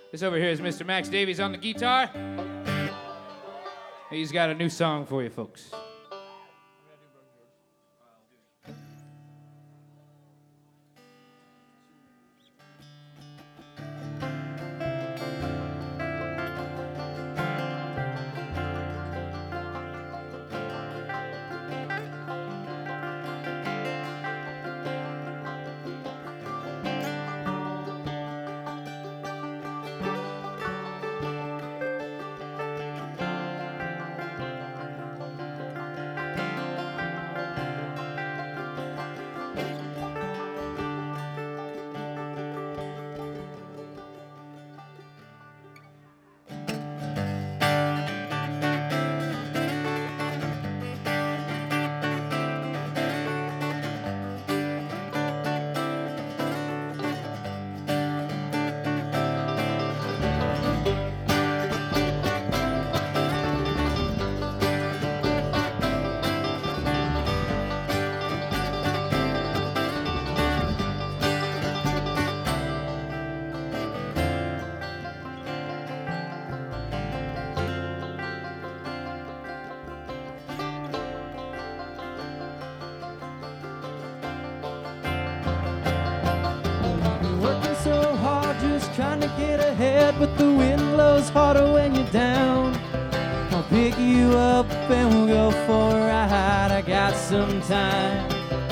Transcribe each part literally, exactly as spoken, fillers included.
This over here is Mister Max Davies on the guitar. He's got a new song for you folks. Trying to get ahead, but the wind blows harder when you're down. I'll pick you up and we'll go for a ride. I got some time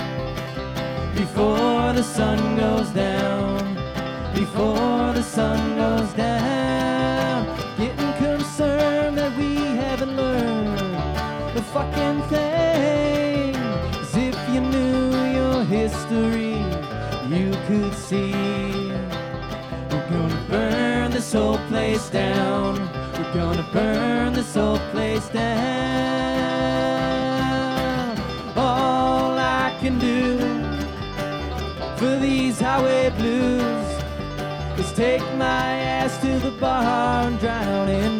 before the sun goes down. Before the sun goes down. Getting concerned that we haven't learned a fucking thing. As if you knew your history, you could see. We're gonna burn this whole place down. We're gonna burn this whole place down. All I can do for these highway blues is take my ass to the bar and drown in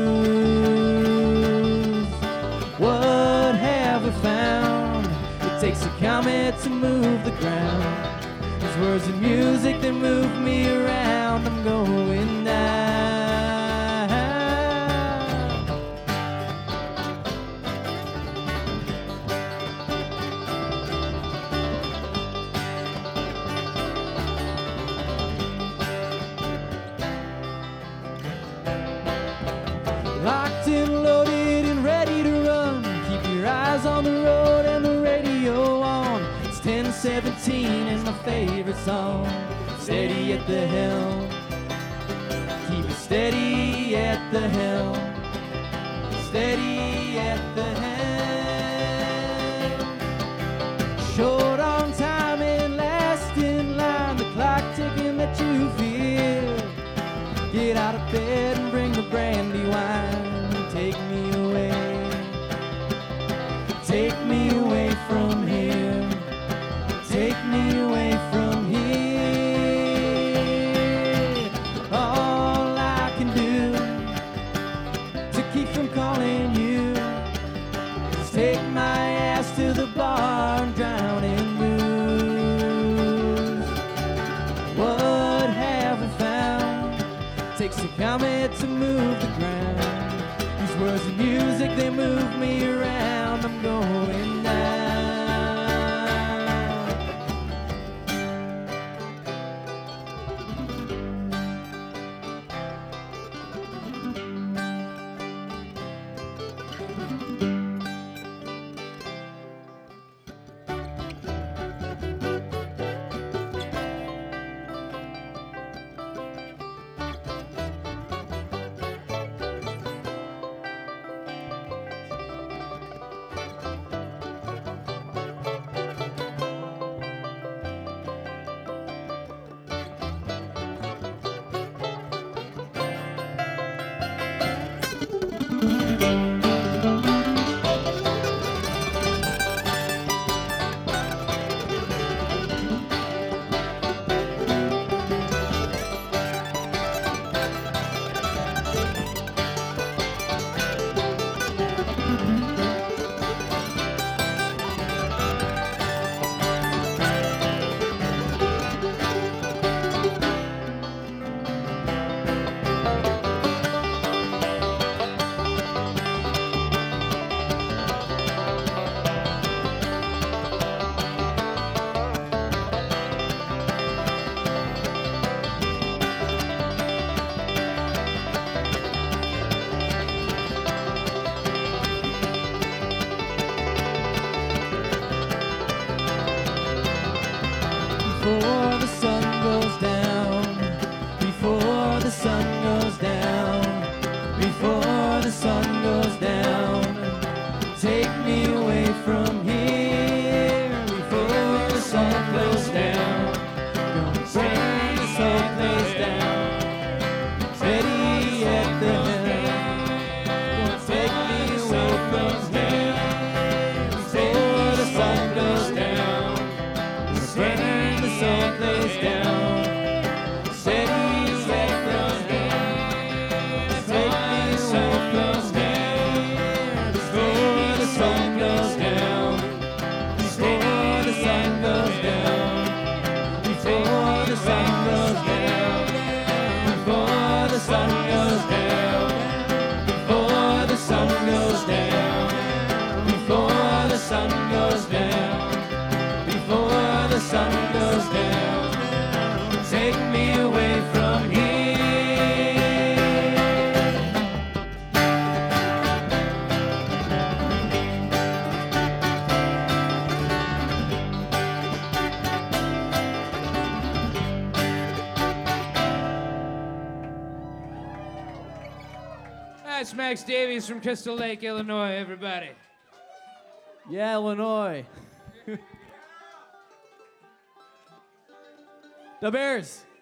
booze. What have we found? It takes a comet to move the ground. There's words and music that move me around. I'm going down. Locked and loaded and ready to run. Keep your eyes on the road and the radio on. It's ten seventeen and my favorite song. Steady at the helm. Keep it steady at the helm. Steady at the helm. Short on time and last in line. The clock ticking that you feel. Get out of bed and bring the brandy wine. Take me away. Take me away from here. Take me away from here. All I can do to keep from calling you is take my ass to the bar and drown in booze. What have we found? Takes a comet to move the ground. These words and music, they move me around. I'm going down. it's Max Davies from Crystal Lake, Illinois, everybody. Yeah, Illinois. The Bears.